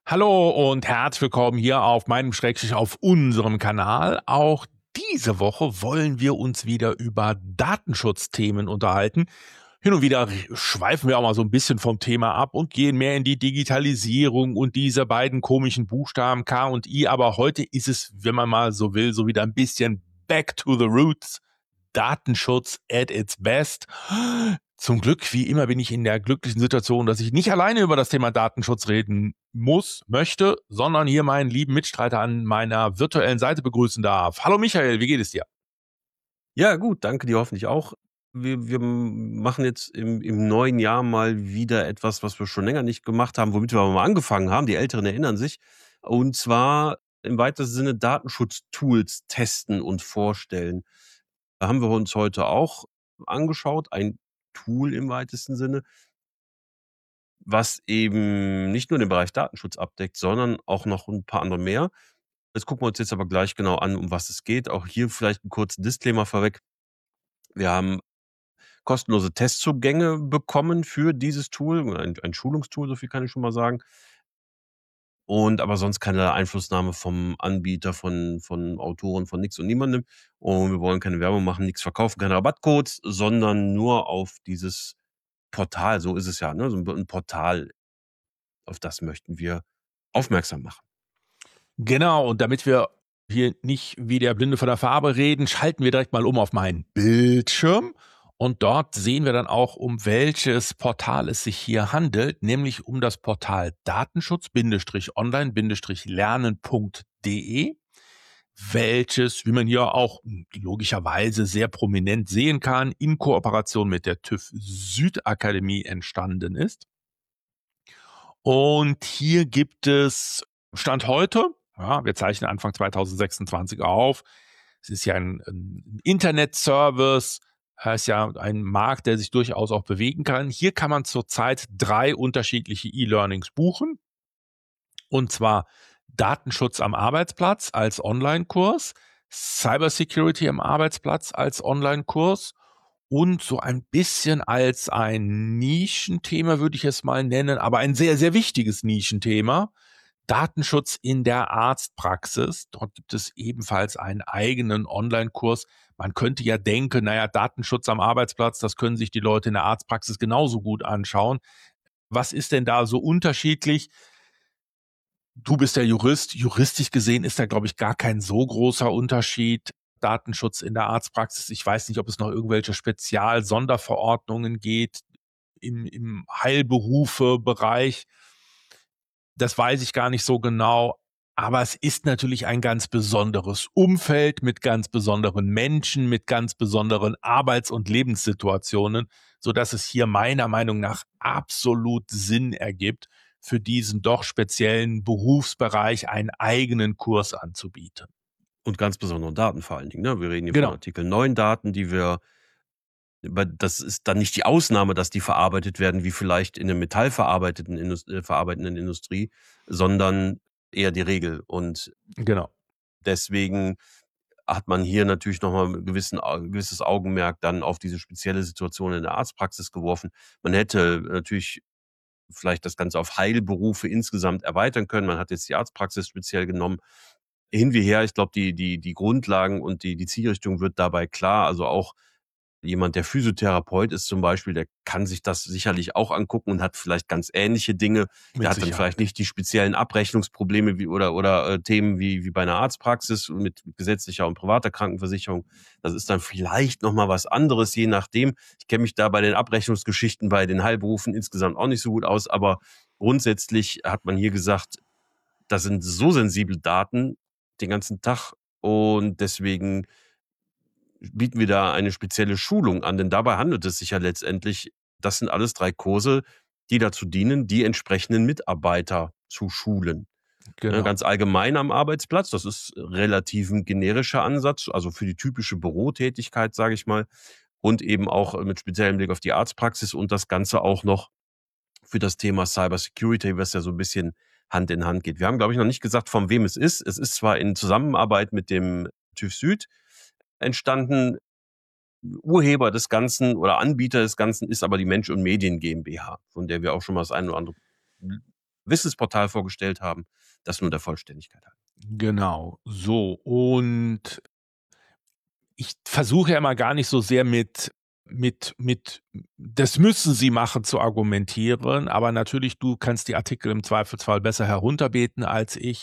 Hallo und herzlich willkommen hier auf meinem Schrägstrich auf unserem Kanal. Auch diese Woche wollen wir uns wieder über Datenschutzthemen unterhalten. Hin und wieder schweifen wir auch mal so ein bisschen vom Thema ab und gehen mehr in die Digitalisierung und diese beiden komischen Buchstaben K und I. Aber heute ist es, wenn man mal so will, so wieder ein bisschen back to the roots. Datenschutz at its best. Zum Glück, wie immer, bin ich in der glücklichen Situation, dass ich nicht alleine über das Thema Datenschutz reden muss, möchte, sondern hier meinen lieben Mitstreiter an meiner virtuellen Seite begrüßen darf. Hallo Michael, wie geht es dir? Ja, gut, danke dir hoffentlich auch. Wir machen jetzt im neuen Jahr mal wieder etwas, was wir schon länger nicht gemacht haben, womit wir aber mal angefangen haben. Die Älteren erinnern sich. Und zwar im weitesten Sinne Datenschutztools testen und vorstellen. Da haben wir uns heute auch angeschaut, ein Tool im weitesten Sinne, was eben nicht nur den Bereich Datenschutz abdeckt, sondern auch noch ein paar andere mehr. Das gucken wir uns jetzt aber gleich genau an, um was es geht. Auch hier vielleicht 'n kurzen Disclaimer vorweg. Wir haben kostenlose Testzugänge bekommen für dieses Tool, ein Schulungstool, so viel kann ich schon mal sagen. Und aber sonst keine Einflussnahme vom Anbieter, von Autoren, von nix und niemandem. Und wir wollen keine Werbung machen, nix verkaufen, keine Rabattcodes, sondern nur auf dieses Portal, so ist es ja, ne? So 'n Portal, auf das möchten wir aufmerksam machen. Genau, und damit wir hier nicht wie der Blinde von der Farbe reden, schalten wir direkt mal um auf meinen Bildschirm. Und dort sehen wir dann auch, um welches Portal es sich hier handelt, nämlich um das Portal Datenschutz-online-lernen.de, welches, wie man hier auch logischerweise sehr prominent sehen kann, in Kooperation mit der TÜV Südakademie entstanden ist. Und hier gibt es Stand heute, ja, wir zeichnen Anfang 2026 auf. Es ist ja ein Internetservice, heißt ja ein Markt, der sich durchaus auch bewegen kann. Hier kann man zurzeit 3 unterschiedliche E-Learnings buchen. Und zwar Datenschutz am Arbeitsplatz als Online-Kurs, Cybersecurity am Arbeitsplatz als Online-Kurs und so ein bisschen als ein Nischenthema würde ich es mal nennen, aber ein sehr, sehr wichtiges Nischenthema. Datenschutz in der Arztpraxis. Dort gibt es ebenfalls einen eigenen Online-Kurs. Man könnte ja denken, naja, Datenschutz am Arbeitsplatz, das können sich die Leute in der Arztpraxis genauso gut anschauen. Was ist denn da so unterschiedlich? Du bist der Jurist. Juristisch gesehen ist da, glaube ich, gar kein so großer Unterschied. Datenschutz in der Arztpraxis. Ich weiß nicht, ob es noch irgendwelche Spezial-Sonderverordnungen geht im Heilberufe-Bereich. Das weiß ich gar nicht so genau. Aber es ist natürlich ein ganz besonderes Umfeld mit ganz besonderen Menschen, mit ganz besonderen Arbeits- und Lebenssituationen, sodass es hier meiner Meinung nach absolut Sinn ergibt, für diesen doch speziellen Berufsbereich einen eigenen Kurs anzubieten. Und ganz besondere Daten vor allen Dingen, ne? Wir reden hier von Genau, Artikel 9 Daten, die wir das ist dann nicht die Ausnahme, dass die verarbeitet werden wie vielleicht in 'der verarbeitenden Industrie, sondern eher die Regel. Und genau. deswegen hat man hier natürlich noch mal 'n gewisses Augenmerk dann auf diese spezielle Situation in der Arztpraxis geworfen. Man hätte natürlich vielleicht das Ganze auf Heilberufe insgesamt erweitern können. Man hat jetzt die Arztpraxis speziell genommen. Hin wie her, ich glaube, die Grundlagen und die Zielrichtung wird dabei klar. Also, auch jemand, der Physiotherapeut ist zum Beispiel, der kann sich das sicherlich auch angucken und hat vielleicht ganz ähnliche Dinge. Der Mit hat dann vielleicht Sicherheit. nicht die speziellen Abrechnungsprobleme wie oder Themen wie bei einer Arztpraxis mit gesetzlicher und privater Krankenversicherung. Das ist dann vielleicht noch mal was anderes, je nachdem. Ich kenne mich da bei den Abrechnungsgeschichten bei den Heilberufen insgesamt auch nicht so gut aus, aber grundsätzlich hat man hier gesagt, das sind so sensible Daten den ganzen Tag und deswegen bieten wir da eine spezielle Schulung an, denn dabei handelt es sich ja letztendlich, das sind alles 3 Kurse, die dazu dienen, die entsprechenden Mitarbeiter zu schulen. Ne, Genau. ganz allgemein am Arbeitsplatz, das ist relativ 'n generischer Ansatz, also für die typische Bürotätigkeit, sage ich mal, und eben auch mit speziellem Blick auf die Arztpraxis und das Ganze auch noch für das Thema Cybersecurity, was ja so 'n bisschen Hand in Hand geht. Wir haben, glaube ich, noch nicht gesagt, von wem es ist. Es ist zwar in Zusammenarbeit mit dem TÜV Süd entstanden. Urheber des Ganzen oder Anbieter des Ganzen ist aber die Mensch und Medien GmbH, von der wir auch schon mal das eine oder andere Wissensportal vorgestellt haben. Das nur der Vollständigkeit halber. Genau, so. Und ich versuche ja immer gar nicht so sehr mit das müssen Sie machen zu argumentieren, aber natürlich, du kannst die Artikel im Zweifelsfall besser herunterbeten als ich.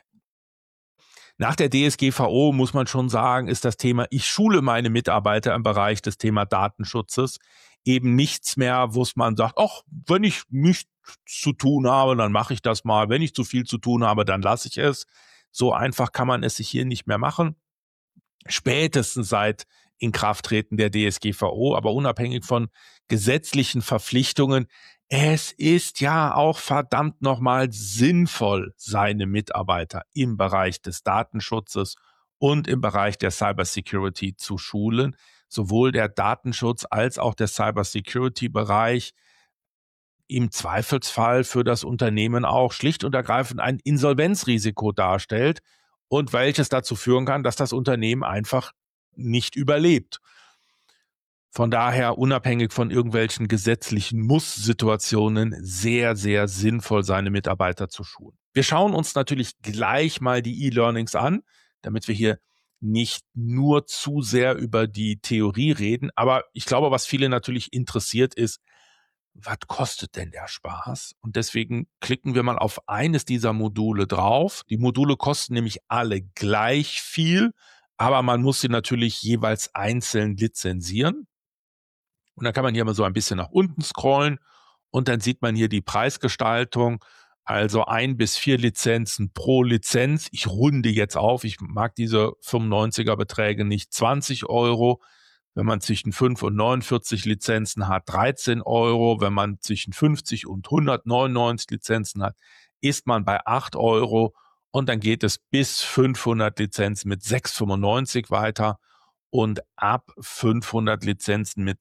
Nach der DSGVO muss man schon sagen, ist das Thema, ich schule meine Mitarbeiter im Bereich des Thema Datenschutzes eben nichts mehr, wo man sagt, ach, wenn ich nichts zu tun habe, dann mache ich das mal. Wenn ich zu viel zu tun habe, dann lasse ich es. So einfach kann man es sich hier nicht mehr machen. Spätestens seit Inkrafttreten der DSGVO, aber unabhängig von gesetzlichen Verpflichtungen, es ist ja auch verdammt nochmal sinnvoll, seine Mitarbeiter im Bereich des Datenschutzes und im Bereich der Cybersecurity zu schulen. Sowohl der Datenschutz als auch der Cybersecurity-Bereich im Zweifelsfall für das Unternehmen auch schlicht und ergreifend ein Insolvenzrisiko darstellt und welches dazu führen kann, dass das Unternehmen einfach nicht überlebt. Von daher, unabhängig von irgendwelchen gesetzlichen Muss-Situationen, sehr, sehr sinnvoll, seine Mitarbeiter zu schulen. Wir schauen uns natürlich gleich mal die E-Learnings an, damit wir hier nicht nur zu sehr über die Theorie reden. Aber ich glaube, was viele natürlich interessiert ist, was kostet denn der Spaß? Und deswegen klicken wir mal auf eines dieser Module drauf. Die Module kosten nämlich alle gleich viel, aber man muss sie natürlich jeweils einzeln lizenzieren. Und dann kann man hier mal so ein bisschen nach unten scrollen und dann sieht man hier die Preisgestaltung. Also 1 bis 4 Lizenzen pro Lizenz. Ich runde jetzt auf. Ich mag diese 95er Beträge nicht. 20 Euro. Wenn man zwischen 5 und 49 Lizenzen hat, 13 Euro. Wenn man zwischen 50 und 199 Lizenzen hat, ist man bei 8 Euro. Und dann geht es bis 500 Lizenzen mit 6,95 weiter. Und ab 500 Lizenzen mit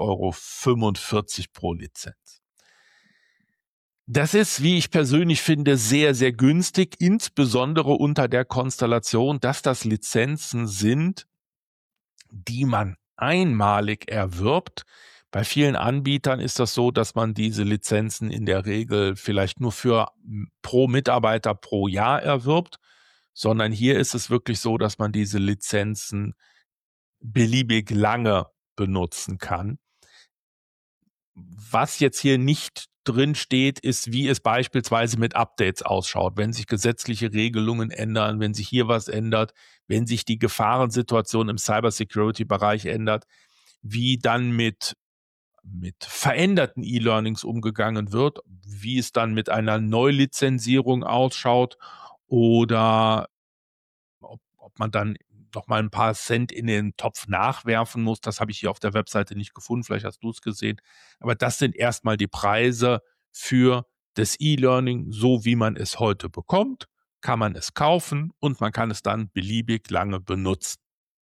6,45 Euro pro Lizenz. Das ist, wie ich persönlich finde, sehr, sehr günstig, insbesondere unter der Konstellation, dass das Lizenzen sind, die man einmalig erwirbt. Bei vielen Anbietern ist das so, dass man diese Lizenzen in der Regel vielleicht nur für pro Mitarbeiter pro Jahr erwirbt, sondern hier ist es wirklich so, dass man diese Lizenzen beliebig lange benutzen kann. Was jetzt hier nicht drin steht, ist, wie es beispielsweise mit Updates ausschaut, wenn sich gesetzliche Regelungen ändern, wenn sich hier was ändert, wenn sich die Gefahrensituation im Cybersecurity-Bereich ändert, wie dann mit veränderten E-Learnings umgegangen wird, wie es dann mit einer Neulizenzierung ausschaut oder ob man dann noch mal ein paar Cent in den Topf nachwerfen muss. Das habe ich hier auf der Webseite nicht gefunden. Vielleicht hast du es gesehen. Aber das sind erstmal die Preise für das E-Learning, so wie man es heute bekommt, kann man es kaufen und man kann es dann beliebig lange benutzen.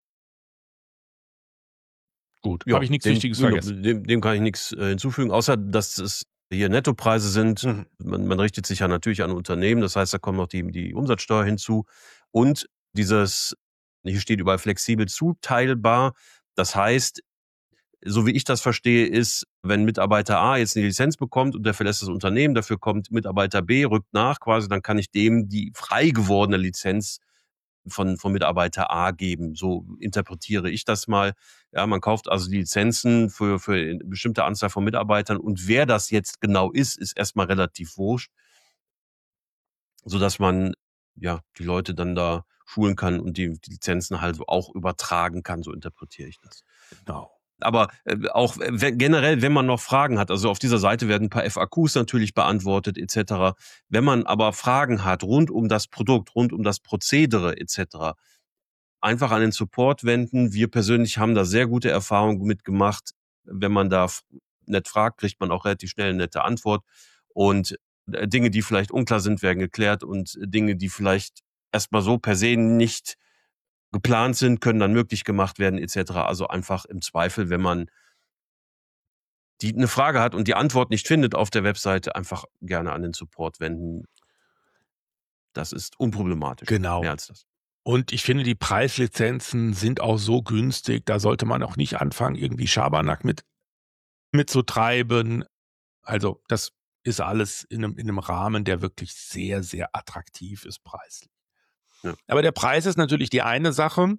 Gut, Ja, habe ich nichts Wichtiges vergessen. Dem kann ich nichts hinzufügen, außer dass es hier Nettopreise sind. Mhm. Man richtet sich ja natürlich an Unternehmen, das heißt, da kommt noch die Umsatzsteuer hinzu. Und dieses, hier steht überall flexibel zuteilbar. Das heißt, so wie ich das verstehe, ist, wenn Mitarbeiter A jetzt eine Lizenz bekommt und der verlässt das Unternehmen, dafür kommt Mitarbeiter B, rückt nach quasi, dann kann ich dem die frei gewordene Lizenz von Mitarbeiter A geben. So interpretiere ich das mal. Ja, man kauft also die Lizenzen für eine bestimmte Anzahl von Mitarbeitern und wer das jetzt genau ist erstmal relativ wurscht, sodass man ja die Leute dann da schulen kann und die Lizenzen halt so auch übertragen kann, so interpretiere ich das. Genau. Aber auch generell, wenn man noch Fragen hat, also auf dieser Seite werden ein paar FAQs natürlich beantwortet etc. Wenn man aber Fragen hat rund um das Produkt, rund um das Prozedere etc., einfach an den Support wenden. Wir persönlich haben da sehr gute Erfahrungen mitgemacht. Wenn man da nett fragt, kriegt man auch relativ schnell eine nette Antwort. Und Dinge, die vielleicht unklar sind, werden geklärt und Dinge, die vielleicht erstmal so per se nicht geplant sind, können dann möglich gemacht werden etc. Also einfach im Zweifel, wenn man eine Frage hat und die Antwort nicht findet auf der Webseite, einfach gerne an den Support wenden. Das ist unproblematisch. Genau. Mehr als das. Und ich finde, die Preislizenzen sind auch so günstig, da sollte man auch nicht anfangen, irgendwie Schabernack mit zu treiben. Also das ist alles in einem Rahmen, der wirklich sehr, sehr attraktiv ist preislich. Ja. Aber der Preis ist natürlich die eine Sache.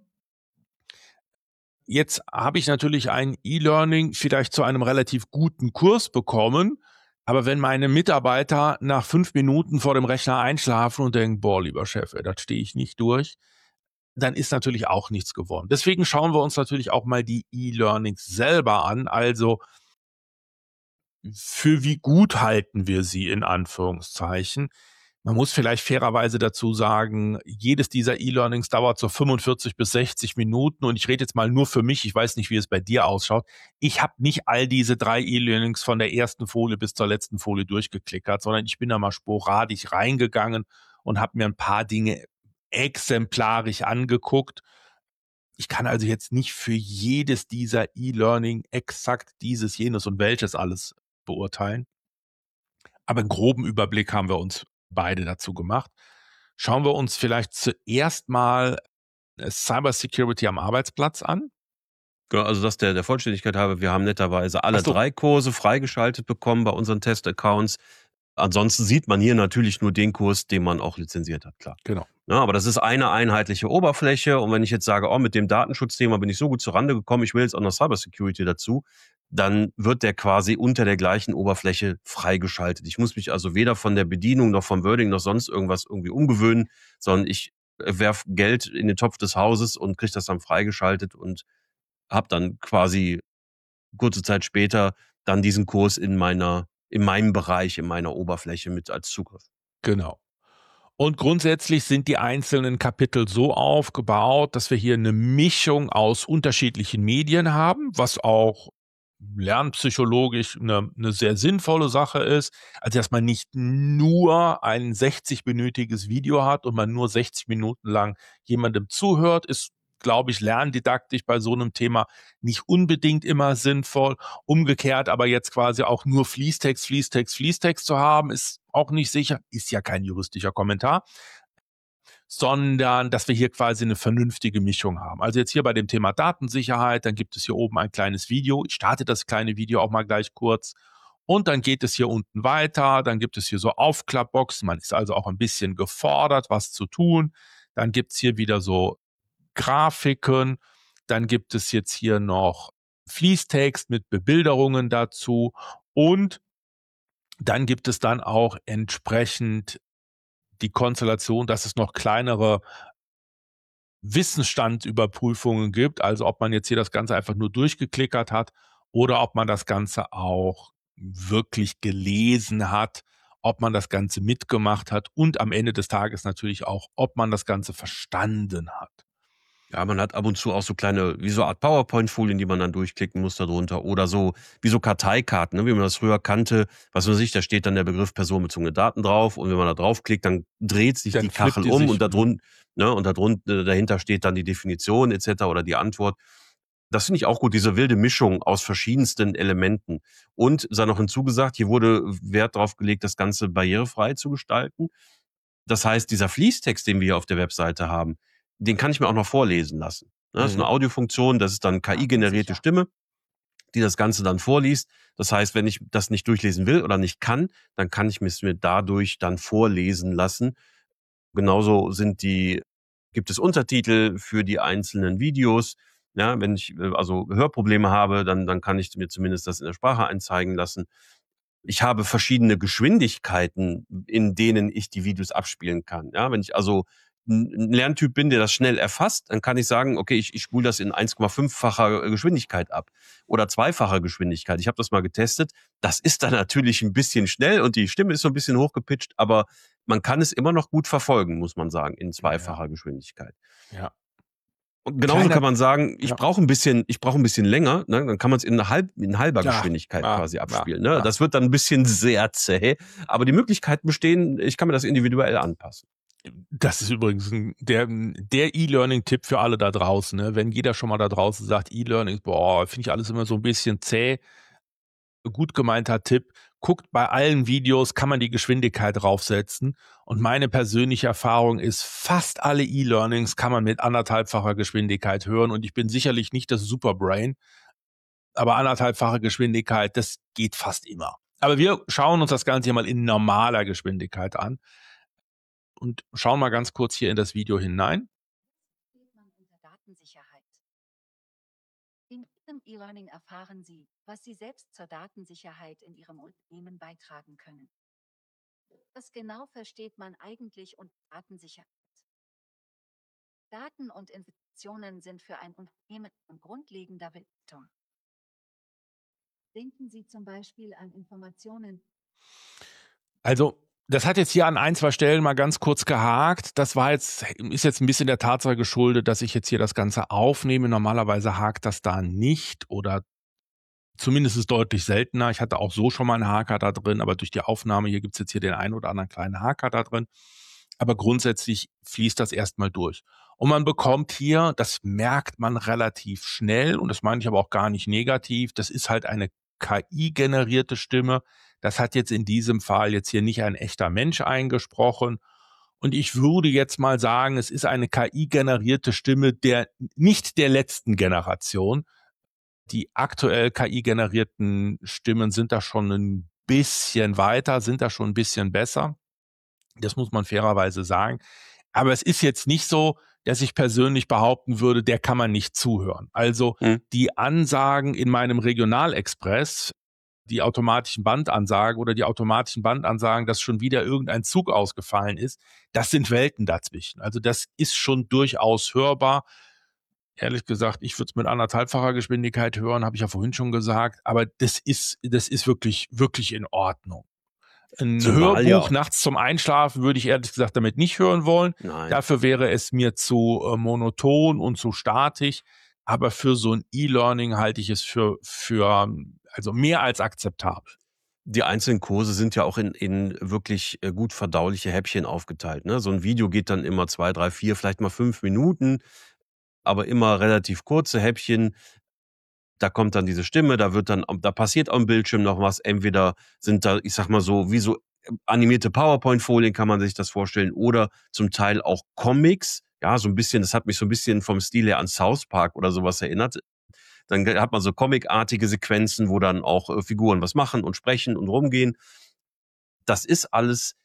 Jetzt habe ich natürlich ein E-Learning vielleicht zu einem relativ guten Kurs bekommen, aber wenn meine Mitarbeiter nach 5 Minuten vor dem Rechner einschlafen und denken, boah, lieber Chef, das stehe ich nicht durch, dann ist natürlich auch nichts gewonnen. Deswegen schauen wir uns natürlich auch mal die E-Learnings selber an, also für wie gut halten wir sie in Anführungszeichen. Man muss vielleicht fairerweise dazu sagen, jedes dieser E-Learnings dauert so 45 bis 60 Minuten und ich rede jetzt mal nur für mich, ich weiß nicht, wie es bei dir ausschaut. Ich habe nicht all diese 3 E-Learnings von der ersten Folie bis zur letzten Folie durchgeklickert, sondern ich bin da mal sporadisch reingegangen und habe mir ein paar Dinge exemplarisch angeguckt. Ich kann also jetzt nicht für jedes dieser E-Learning exakt dieses, jenes und welches alles beurteilen. Aber einen groben Überblick haben wir uns beide dazu gemacht. Schauen wir uns vielleicht zuerst mal Cybersecurity am Arbeitsplatz an. Genau, also das der Vollständigkeit halber, wir haben netterweise alle Ach so. 3 Kurse freigeschaltet bekommen bei unseren Testaccounts. Ansonsten sieht man hier natürlich nur den Kurs, den man auch lizenziert hat, klar. Genau. Ja, aber das ist eine einheitliche Oberfläche und wenn ich jetzt sage, oh, mit dem Datenschutzthema bin ich so gut zurande gekommen, ich will jetzt auch noch Cybersecurity dazu, dann wird der quasi unter der gleichen Oberfläche freigeschaltet. Ich muss mich also weder von der Bedienung noch vom Wording noch sonst irgendwas irgendwie umgewöhnen, sondern ich werf Geld in den Topf des Hauses und kriege das dann freigeschaltet und habe dann quasi kurze Zeit später dann diesen Kurs in meinem Bereich, in meiner Oberfläche mit als Zugriff. Genau. Und grundsätzlich sind die einzelnen Kapitel so aufgebaut, dass wir hier eine Mischung aus unterschiedlichen Medien haben, was auch lernpsychologisch eine sehr sinnvolle Sache ist. Also, dass man nicht nur ein 60-minütiges Video hat und man nur 60 Minuten lang jemandem zuhört, ist, glaube ich, lerndidaktisch bei so einem Thema nicht unbedingt immer sinnvoll. Umgekehrt aber jetzt quasi auch nur Fließtext zu haben, ist auch nicht sicher, ist ja kein juristischer Kommentar, sondern dass wir hier quasi eine vernünftige Mischung haben. Also jetzt hier bei dem Thema Datensicherheit, dann gibt es hier oben ein kleines Video. Ich starte das kleine Video auch mal gleich kurz. Und dann geht es hier unten weiter. Dann gibt es hier so Aufklappboxen. Man ist also auch ein bisschen gefordert, was zu tun. Dann gibt es hier wieder so Grafiken. Dann gibt es jetzt hier noch Fließtext mit Bebilderungen dazu. Und dann gibt es dann auch entsprechend die Konstellation, dass es noch kleinere Wissensstandüberprüfungen gibt, also ob man jetzt hier das Ganze einfach nur durchgeklickert hat oder ob man das Ganze auch wirklich gelesen hat, ob man das Ganze mitgemacht hat und am Ende des Tages natürlich auch, ob man das Ganze verstanden hat. Ja, man hat ab und zu auch so kleine, wie so eine Art PowerPoint-Folien, die man dann durchklicken muss darunter oder so, wie so Karteikarten, ne, wie man das früher kannte. Was weiß ich, da steht dann der Begriff personenbezogene Daten drauf und wenn man da draufklickt, dann dreht sich Dann die flippt Kachel die um sich, und darunter, dahinter steht dann die Definition etc. oder die Antwort. Das finde ich auch gut, diese wilde Mischung aus verschiedensten Elementen. Und sei noch hinzugesagt, hier wurde Wert darauf gelegt, das Ganze barrierefrei zu gestalten. Das heißt, dieser Fließtext, den wir hier auf der Webseite haben, den kann ich mir auch noch vorlesen lassen. Ne, das ist eine Audiofunktion, das ist dann KI-generierte sicher. Stimme, die das Ganze dann vorliest. Das heißt, wenn ich das nicht durchlesen will oder nicht kann, dann kann ich es mir dadurch dann vorlesen lassen. Genauso gibt es Untertitel für die einzelnen Videos. Ja, wenn ich also Hörprobleme habe, dann kann ich mir zumindest das in der Sprache einzeigen lassen. Ich habe verschiedene Geschwindigkeiten, in denen ich die Videos abspielen kann. Ja, wenn ich also ein Lerntyp bin, der das schnell erfasst, dann kann ich sagen, okay, ich spule das in 1,5-facher Geschwindigkeit ab oder zweifacher Geschwindigkeit. Ich habe das mal getestet. Das ist dann natürlich ein bisschen schnell und die Stimme ist so ein bisschen hochgepitcht, aber man kann es immer noch gut verfolgen, muss man sagen, in zweifacher Geschwindigkeit. Ja. Und genauso Kleiner, kann man sagen, ich ja. brauche ein bisschen länger, ne? Dann kann man es in halber Geschwindigkeit quasi abspielen. Ne? Ja. Das wird dann ein bisschen sehr zäh, aber die Möglichkeiten bestehen, ich kann mir das individuell anpassen. Das ist übrigens der E-Learning-Tipp für alle da draußen. Ne? Wenn jeder schon mal da draußen sagt, E-Learning, boah, finde ich alles immer so ein bisschen zäh. Gut gemeinter Tipp. Guckt bei allen Videos, kann man die Geschwindigkeit draufsetzen. Und meine persönliche Erfahrung ist, fast alle E-Learnings kann man mit 1,5-facher Geschwindigkeit hören. Und ich bin sicherlich nicht das Superbrain, aber 1,5-fache Geschwindigkeit, das geht fast immer. Aber wir schauen uns das Ganze hier mal in normaler Geschwindigkeit an und schauen mal ganz kurz hier in das Video hinein. Unter Datensicherheit. In Ihrem E-Learning erfahren Sie, was Sie selbst zur Datensicherheit in Ihrem Unternehmen beitragen können. Was genau versteht man eigentlich unter Datensicherheit? Daten und Informationen sind für ein Unternehmen von grundlegender Bedeutung. Denken Sie zum Beispiel an Informationen. Also, das hat jetzt hier an 1, 2 Stellen mal ganz kurz gehakt. Das ist jetzt ein bisschen der Tatsache geschuldet, dass ich jetzt hier das Ganze aufnehme. Normalerweise hakt das da nicht oder zumindest ist deutlich seltener. Ich hatte auch so schon mal einen Haker da drin, aber durch die Aufnahme hier gibt's jetzt hier den einen oder anderen kleinen Haker da drin. Aber grundsätzlich fließt das erstmal durch. Und man bekommt hier, das merkt man relativ schnell, und das meine ich aber auch gar nicht negativ, das ist halt eine KI-generierte Stimme. Das hat jetzt in diesem Fall jetzt hier nicht ein echter Mensch eingesprochen. Und ich würde jetzt mal sagen, es ist eine KI-generierte Stimme nicht der letzten Generation. Die aktuell KI-generierten Stimmen sind da schon ein bisschen weiter, sind da schon ein bisschen besser. Das muss man fairerweise sagen. Aber es ist jetzt nicht so, dass ich persönlich behaupten würde, der kann man nicht zuhören. Also die Ansagen in meinem Regionalexpress, die automatischen Bandansagen oder die automatischen Bandansagen, dass schon wieder irgendein Zug ausgefallen ist, das sind Welten dazwischen. Also das ist schon durchaus hörbar. Ehrlich gesagt, ich würde es mit 1,5-facher Geschwindigkeit hören, habe ich ja vorhin schon gesagt. Aber das ist wirklich, wirklich in Ordnung. Ein Zumal Hörbuch ja, nachts zum Einschlafen würde ich ehrlich gesagt damit nicht hören wollen. nein. Dafür wäre es mir zu monoton und zu statisch. Aber für so ein E-Learning halte ich es für also mehr als akzeptabel. Die einzelnen Kurse sind ja auch in wirklich gut verdauliche Häppchen aufgeteilt. Ne? So ein Video geht dann immer 2, 3, 4, vielleicht mal 5 Minuten, aber immer relativ kurze Häppchen. Da kommt dann diese Stimme, da passiert am Bildschirm noch was. Entweder sind da, ich sag mal so, wie so animierte PowerPoint-Folien kann man sich das vorstellen, oder zum Teil auch Comics. Ja, so ein bisschen, das hat mich so ein bisschen vom Stil her an South Park oder sowas erinnert. Dann hat man so comicartige Sequenzen, wo dann auch Figuren was machen und sprechen und rumgehen. Das ist alles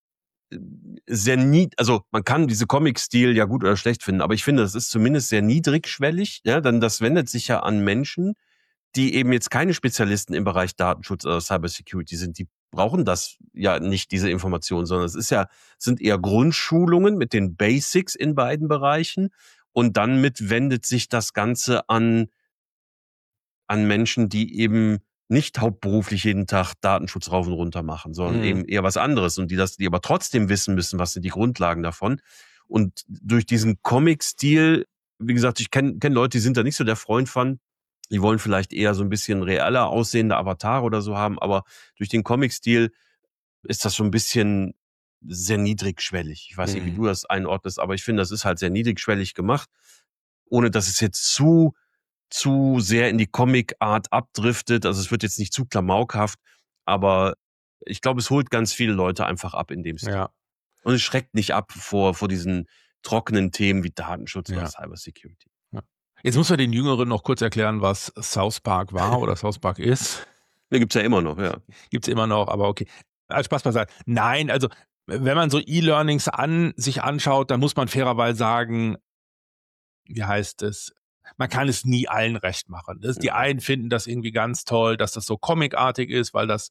sehr also man kann diese Comic-Stil ja gut oder schlecht finden, aber ich finde, das ist zumindest sehr niedrigschwellig. Ja, denn das wendet sich ja an Menschen, die eben jetzt keine Spezialisten im Bereich Datenschutz oder Cybersecurity sind. Die brauchen das ja nicht, diese Informationen, sondern sind eher Grundschulungen mit den Basics in beiden Bereichen. Und dann wendet sich das Ganze an Menschen, die eben nicht hauptberuflich jeden Tag Datenschutz rauf und runter machen, sondern eben eher was anderes und die aber trotzdem wissen müssen, was sind die Grundlagen davon. Und durch diesen Comic-Stil, wie gesagt, ich kenn Leute, die sind da nicht so der Freund von. Die wollen vielleicht eher so ein bisschen realer aussehende Avatare oder so haben, aber durch den Comic-Stil ist das so ein bisschen sehr niedrigschwellig. Ich weiß nicht, wie du das einordnest, aber ich finde, das ist halt sehr niedrigschwellig gemacht, ohne dass es jetzt zu sehr in die Comic-Art abdriftet. Also es wird jetzt nicht zu klamaukhaft, aber ich glaube, es holt ganz viele Leute einfach ab in dem Stil. Ja. Und es schreckt nicht ab vor diesen trockenen Themen wie Datenschutz oder Cybersecurity. Ja. Jetzt muss man den Jüngeren noch kurz erklären, was South Park war oder South Park ist. Den gibt's ja immer noch, ja. Gibt's immer noch, aber okay. Also Spaß beiseite. Nein, also wenn man so E-Learnings sich anschaut, dann muss man fairerweise sagen, wie heißt es? Man kann es nie allen recht machen. Die einen finden das irgendwie ganz toll, dass das so comicartig ist, weil das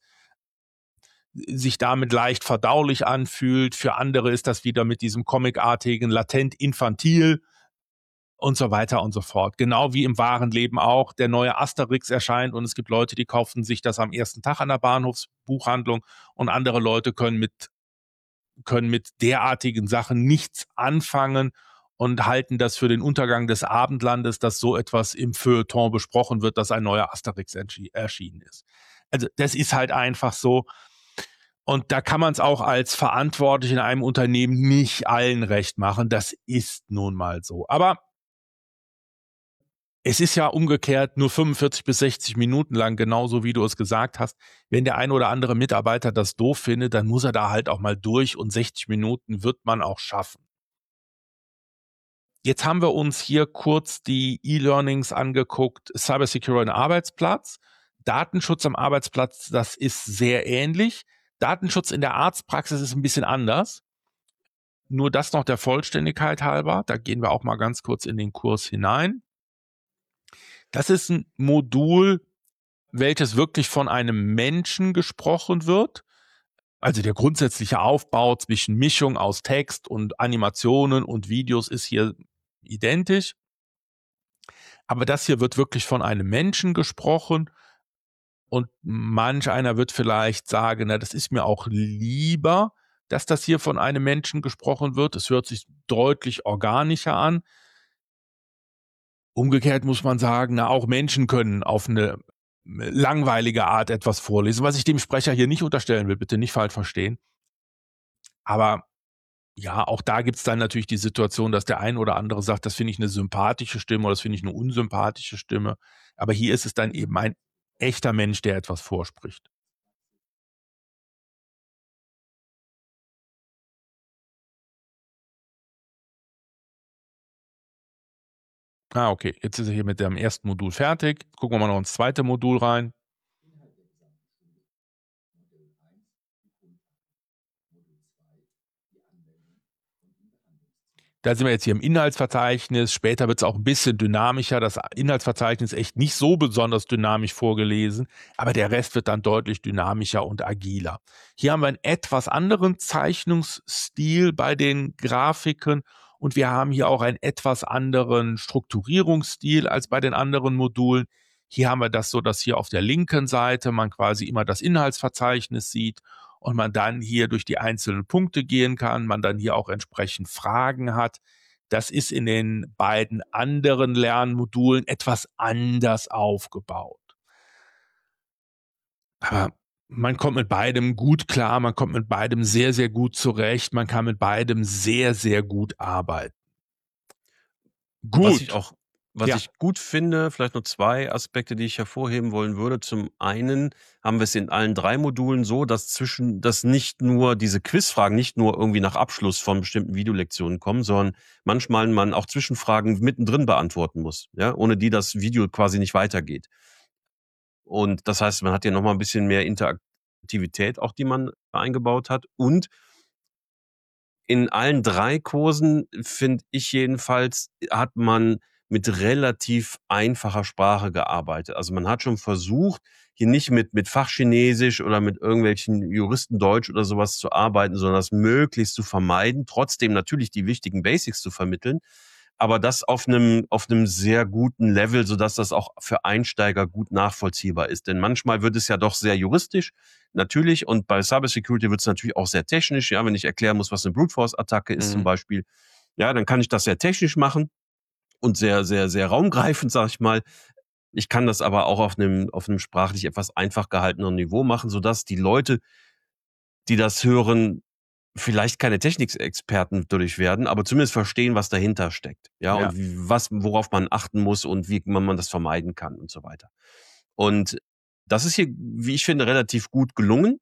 sich damit leicht verdaulich anfühlt. Für andere ist das wieder mit diesem comicartigen latent infantil und so weiter und so fort. Genau wie im wahren Leben auch. Der neue Asterix erscheint und es gibt Leute, die kaufen sich das am ersten Tag an der Bahnhofsbuchhandlung und andere Leute können mit derartigen Sachen nichts anfangen und halten das für den Untergang des Abendlandes, dass so etwas im Feuilleton besprochen wird, dass ein neuer Asterix erschienen ist. Also das ist halt einfach so. Und da kann man es auch als verantwortlich in einem Unternehmen nicht allen recht machen. Das ist nun mal so. Aber es ist ja umgekehrt nur 45 bis 60 Minuten lang, genauso wie du es gesagt hast. Wenn der ein oder andere Mitarbeiter das doof findet, dann muss er da halt auch mal durch und 60 Minuten wird man auch schaffen. Jetzt haben wir uns hier kurz die E-Learnings angeguckt, Cybersecurity und Arbeitsplatz. Datenschutz am Arbeitsplatz, das ist sehr ähnlich. Datenschutz in der Arztpraxis ist ein bisschen anders. Nur das noch der Vollständigkeit halber. Da gehen wir auch mal ganz kurz in den Kurs hinein. Das ist ein Modul, welches wirklich von einem Menschen gesprochen wird. Also der grundsätzliche Aufbau zwischen Mischung aus Text und Animationen und Videos ist hier identisch. Aber das hier wird wirklich von einem Menschen gesprochen. Und manch einer wird vielleicht sagen, na, das ist mir auch lieber, dass das hier von einem Menschen gesprochen wird. Es hört sich deutlich organischer an. Umgekehrt muss man sagen, na, auch Menschen können auf eine langweilige Art etwas vorlesen, was ich dem Sprecher hier nicht unterstellen will, bitte nicht falsch verstehen. Aber ja, auch da gibt's dann natürlich die Situation, dass der ein oder andere sagt, das finde ich eine sympathische Stimme oder das finde ich eine unsympathische Stimme. Aber hier ist es dann eben ein echter Mensch, der etwas vorspricht. Okay, jetzt ist er hier mit dem ersten Modul fertig. Jetzt gucken wir mal noch ins zweite Modul rein. Da sind wir jetzt hier im Inhaltsverzeichnis. Später wird es auch ein bisschen dynamischer. Das Inhaltsverzeichnis ist echt nicht so besonders dynamisch vorgelesen, aber der Rest wird dann deutlich dynamischer und agiler. Hier haben wir einen etwas anderen Zeichnungsstil bei den Grafiken und wir haben hier auch einen etwas anderen Strukturierungsstil als bei den anderen Modulen. Hier haben wir das so, dass hier auf der linken Seite man quasi immer das Inhaltsverzeichnis sieht und man dann hier durch die einzelnen Punkte gehen kann, man dann hier auch entsprechend Fragen hat. Das ist in den beiden anderen Lernmodulen etwas anders aufgebaut. Aber man kommt mit beidem gut klar, man kommt mit beidem sehr, sehr gut zurecht, man kann mit beidem sehr, sehr gut arbeiten. Was Gut. ich gut finde, vielleicht noch 2 Aspekte, die ich hervorheben wollen würde. Zum einen haben wir es in allen 3 Modulen so, dass nicht nur diese Quizfragen nicht nur irgendwie nach Abschluss von bestimmten Videolektionen kommen, sondern manchmal man auch Zwischenfragen mittendrin beantworten muss, ja, ohne die das Video quasi nicht weitergeht. Und das heißt, man hat ja noch mal ein bisschen mehr Interaktivität auch, die man eingebaut hat. Und in allen 3 Kursen, finde ich jedenfalls, hat man mit relativ einfacher Sprache gearbeitet. Also, man hat schon versucht, hier nicht mit Fachchinesisch oder mit irgendwelchen Juristendeutsch oder sowas zu arbeiten, sondern das möglichst zu vermeiden, trotzdem natürlich die wichtigen Basics zu vermitteln, aber das auf einem sehr guten Level, sodass das auch für Einsteiger gut nachvollziehbar ist. Denn manchmal wird es ja doch sehr juristisch, natürlich, und bei Cybersecurity wird es natürlich auch sehr technisch. Ja, wenn ich erklären muss, was eine Brute Force Attacke ist zum Beispiel, ja, dann kann ich das sehr technisch machen und sehr, sehr, sehr raumgreifend, sag ich mal. Ich kann das aber auch auf einem sprachlich etwas einfach gehalteneren Niveau machen, sodass die Leute, die das hören, vielleicht keine Technikexperten dadurch werden, aber zumindest verstehen, was dahinter steckt. Ja, Ja. und worauf man achten muss und wie man das vermeiden kann und so weiter. Und das ist hier, wie ich finde, relativ gut gelungen.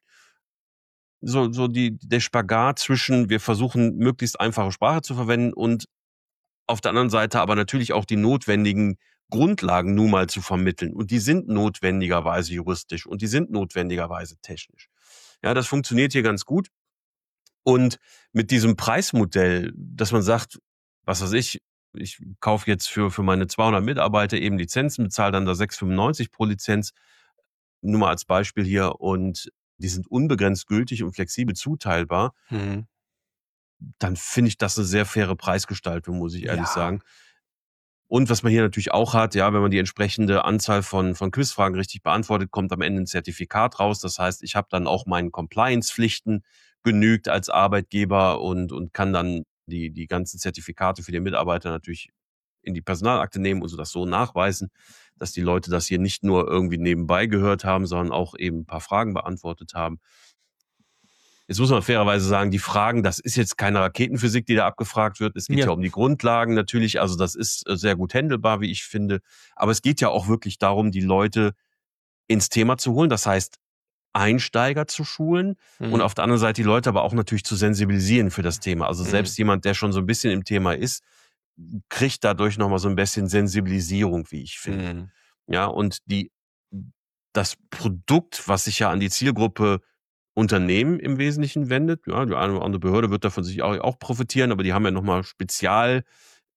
Der Spagat zwischen, wir versuchen, möglichst einfache Sprache zu verwenden und auf der anderen Seite aber natürlich auch die notwendigen Grundlagen nun mal zu vermitteln. Und die sind notwendigerweise juristisch und die sind notwendigerweise technisch. Ja, das funktioniert hier ganz gut. Und mit diesem Preismodell, dass man sagt, was weiß ich kaufe jetzt für meine 200 Mitarbeiter eben Lizenzen, bezahle dann da 6,95 pro Lizenz, nur mal als Beispiel hier, und die sind unbegrenzt gültig und flexibel zuteilbar, dann finde ich das eine sehr faire Preisgestaltung, muss ich ehrlich sagen. Und was man hier natürlich auch hat, ja, wenn man die entsprechende Anzahl von Quizfragen richtig beantwortet, kommt am Ende ein Zertifikat raus. Das heißt, ich habe dann auch meinen Compliance-Pflichten genügt als Arbeitgeber und kann dann die ganzen Zertifikate für die Mitarbeiter natürlich in die Personalakte nehmen und so das so nachweisen, dass die Leute das hier nicht nur irgendwie nebenbei gehört haben, sondern auch eben ein paar Fragen beantwortet haben. Jetzt muss man fairerweise sagen, die Fragen, das ist jetzt keine Raketenphysik, die da abgefragt wird. Es geht ja um die Grundlagen natürlich. Also das ist sehr gut handelbar, wie ich finde. Aber es geht ja auch wirklich darum, die Leute ins Thema zu holen. Das heißt, Einsteiger zu schulen und auf der anderen Seite die Leute aber auch natürlich zu sensibilisieren für das Thema. Also selbst jemand, der schon so ein bisschen im Thema ist, kriegt dadurch nochmal so ein bisschen Sensibilisierung, wie ich finde. Ja, und das Produkt, was sich ja an die Zielgruppe Unternehmen im Wesentlichen wendet. Ja, die eine oder andere Behörde wird davon sich auch profitieren, aber die haben ja nochmal Spezialvorgaben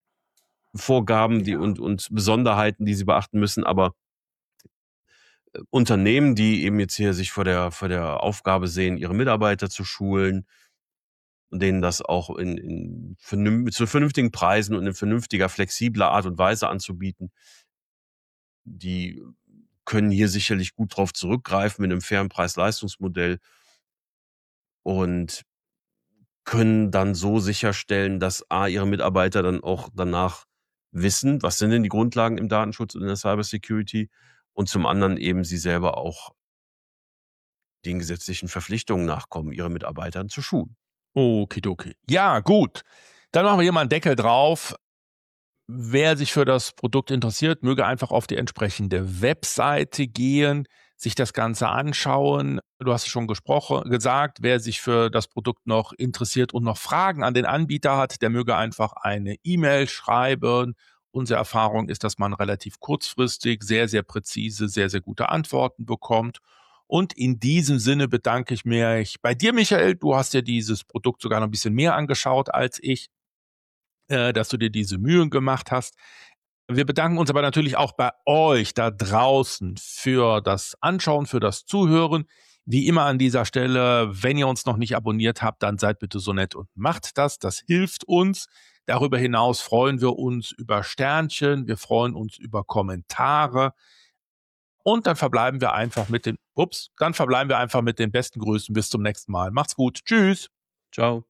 und Besonderheiten, die sie beachten müssen. Aber Unternehmen, die eben jetzt hier sich vor der Aufgabe sehen, ihre Mitarbeiter zu schulen und denen das auch zu vernünftigen Preisen und in vernünftiger, flexibler Art und Weise anzubieten, die können hier sicherlich gut drauf zurückgreifen mit einem fairen Preis-Leistungs-Modell und können dann so sicherstellen, dass ihre Mitarbeiter dann auch danach wissen, was sind denn die Grundlagen im Datenschutz und in der Cybersecurity, und zum anderen eben sie selber auch den gesetzlichen Verpflichtungen nachkommen, ihre Mitarbeiter zu schulen. Okidoki. Ja, gut. Dann machen wir hier mal einen Deckel drauf. Wer sich für das Produkt interessiert, möge einfach auf die entsprechende Webseite gehen, sich das Ganze anschauen. Du hast es schon gesagt, wer sich für das Produkt noch interessiert und noch Fragen an den Anbieter hat, der möge einfach eine E-Mail schreiben. Unsere Erfahrung ist, dass man relativ kurzfristig sehr, sehr präzise, sehr, sehr gute Antworten bekommt. Und in diesem Sinne bedanke ich mich bei dir, Michael. Du hast ja dieses Produkt sogar noch ein bisschen mehr angeschaut als ich, dass du dir diese Mühen gemacht hast. Wir bedanken uns aber natürlich auch bei euch da draußen für das Anschauen, für das Zuhören. Wie immer an dieser Stelle, wenn ihr uns noch nicht abonniert habt, dann seid bitte so nett und macht das. Das hilft uns. Darüber hinaus freuen wir uns über Sternchen. Wir freuen uns über Kommentare. Und dann verbleiben wir einfach mit den besten Grüßen. Bis zum nächsten Mal. Macht's gut. Tschüss. Ciao.